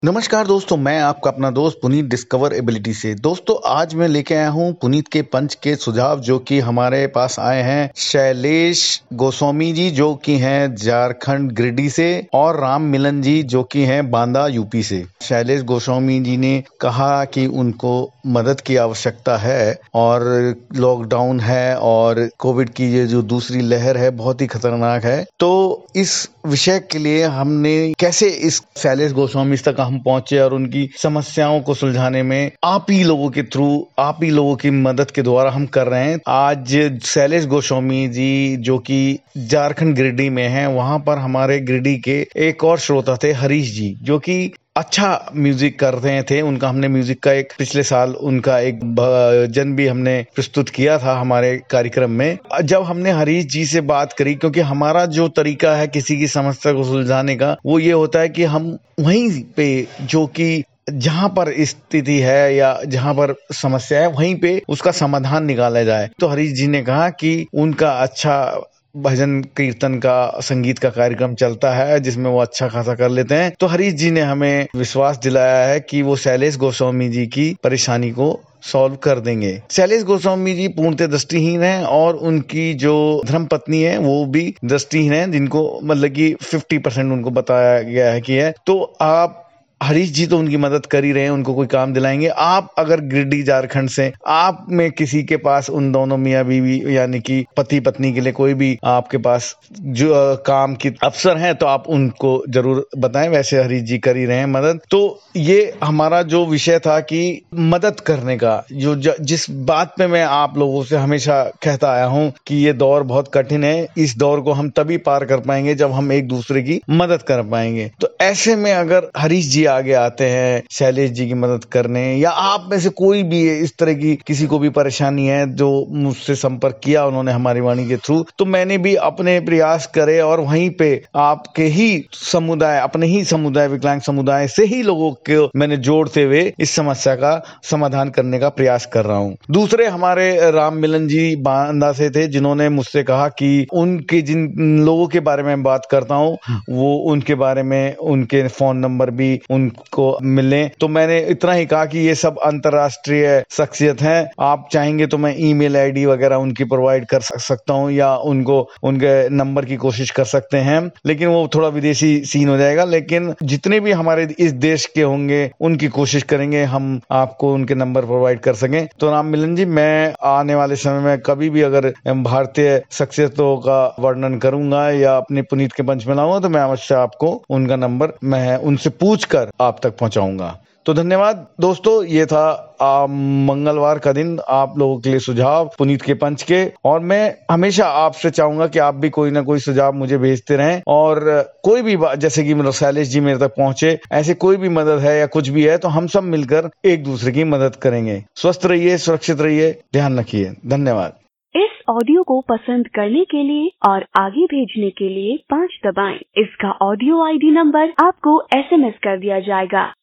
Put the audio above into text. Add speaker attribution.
Speaker 1: नमस्कार दोस्तों, मैं आपका अपना दोस्त पुनीत डिस्कवर एबिलिटी से। दोस्तों, आज मैं लेके आया हूँ पुनीत के पंच के सुझाव, जो कि हमारे पास आए हैं शैलेश गोस्वामी जी, जो कि हैं झारखंड गिरिडीह से, और राम मिलन जी, जो कि हैं बांदा यूपी से। शैलेश गोस्वामी जी ने कहा कि उनको मदद की आवश्यकता है और लॉकडाउन है और कोविड की ये जो दूसरी लहर है बहुत ही खतरनाक है। तो इस विषय के लिए हमने कैसे इस शैलेश गोस्वामी तक हम पहुंचे और उनकी समस्याओं को सुलझाने में आप ही लोगों के थ्रू, आप ही लोगों की मदद के द्वारा हम कर रहे हैं। आज शैलेश गोस्वामी जी, जो कि झारखंड गिरिडीह में हैं, वहां पर हमारे गिरिडीह के एक और श्रोता थे हरीश जी, जो कि अच्छा म्यूजिक कर रहे थे। उनका हमने म्यूजिक का एक पिछले साल उनका एक भजन भी हमने प्रस्तुत किया था हमारे कार्यक्रम में। जब हमने हरीश जी से बात करी, क्योंकि हमारा जो तरीका है किसी की समस्या को सुलझाने का, वो ये होता है कि हम वहीं पे, जो कि जहां पर स्थिति है या जहां पर समस्या है, वहीं पे उसका समाधान निकाला जाए। तो हरीश जी ने कहा कि उनका अच्छा भजन कीर्तन का, संगीत का कार्यक्रम चलता है जिसमें वो अच्छा खासा कर लेते हैं। तो हरीश जी ने हमें विश्वास दिलाया है कि वो शैलेश गोस्वामी जी की परेशानी को सॉल्व कर देंगे। शैलेश गोस्वामी जी पूर्णतः दृष्टिहीन हैं और उनकी जो धर्मपत्नी है वो भी दृष्टिहीन है, जिनको मतलब कि 50% उनको बताया गया है कि है। तो आप हरीश जी तो उनकी मदद कर ही रहे हैं, उनको कोई काम दिलाएंगे। आप अगर गिरिडीह झारखंड से आप में किसी के पास उन दोनों मियाँ बीवी यानी कि पति पत्नी के लिए कोई भी आपके पास जो काम की अवसर हैं, तो आप उनको जरूर बताएं। वैसे हरीश जी कर ही रहे हैं मदद। तो ये हमारा जो विषय था कि मदद करने का, जिस बात पे मैं आप लोगों से हमेशा कहता आया हूं कि ये दौर बहुत कठिन है। इस दौर को हम तभी पार कर पाएंगे जब हम एक दूसरे की मदद कर पाएंगे। तो ऐसे में अगर हरीश जी आगे आते हैं शैलेश जी की मदद करने, या आप में से कोई भी इस तरह की किसी को भी परेशानी है जो मुझसे संपर्क किया उन्होंने हमारी वाणी के थ्रू, तो मैंने भी अपने प्रयास करे और वहीं पे आपके ही समुदाय, अपने ही समुदाय, विकलांग समुदाय से ही लोगों को मैंने जोड़ते हुए इस समस्या का समाधान करने का प्रयास कर रहा हूं। दूसरे हमारे राम मिलन जी बांदा से थे, जिन्होंने मुझसे कहा कि उनके जिन लोगों के बारे में बात करता हूं, वो उनके बारे में उनके फोन नंबर भी उनको मिले। तो मैंने इतना ही कहा कि ये सब अंतर्राष्ट्रीय शख्सियत हैं, आप चाहेंगे तो मैं ईमेल आईडी वगैरह उनकी प्रोवाइड कर सकता हूं, या उनको उनके नंबर की कोशिश कर सकते हैं, लेकिन वो थोड़ा विदेशी सीन हो जाएगा। लेकिन जितने भी हमारे इस देश के होंगे उनकी कोशिश करेंगे हम आपको उनके नंबर प्रोवाइड कर सकें। तो राम मिलन जी, मैं आने वाले समय में कभी भी अगर भारतीय शख्सियतों का वर्णन करूंगा या अपने पुनीत के पंच में लाऊंगा, तो मैं अवश्य आपको उनका नंबर मैं उनसे पूछकर आप तक पहुंचाऊंगा। तो धन्यवाद दोस्तों, ये था मंगलवार का दिन आप लोगों के लिए सुझाव पुनीत के पंच के। और मैं हमेशा आपसे चाहूंगा कि आप भी कोई ना कोई सुझाव मुझे भेजते रहें, और कोई भी बात, जैसे कि शैलेश जी मेरे तक पहुंचे, ऐसे कोई भी मदद है या कुछ भी है, तो हम सब मिलकर एक दूसरे की मदद करेंगे। स्वस्थ रहिए, सुरक्षित रहिए, ध्यान रखिए। धन्यवाद।
Speaker 2: इस ऑडियो को पसंद करने के लिए और आगे भेजने के लिए 5 दबाएं। इसका ऑडियो आईडी नंबर आपको SMS कर दिया जाएगा।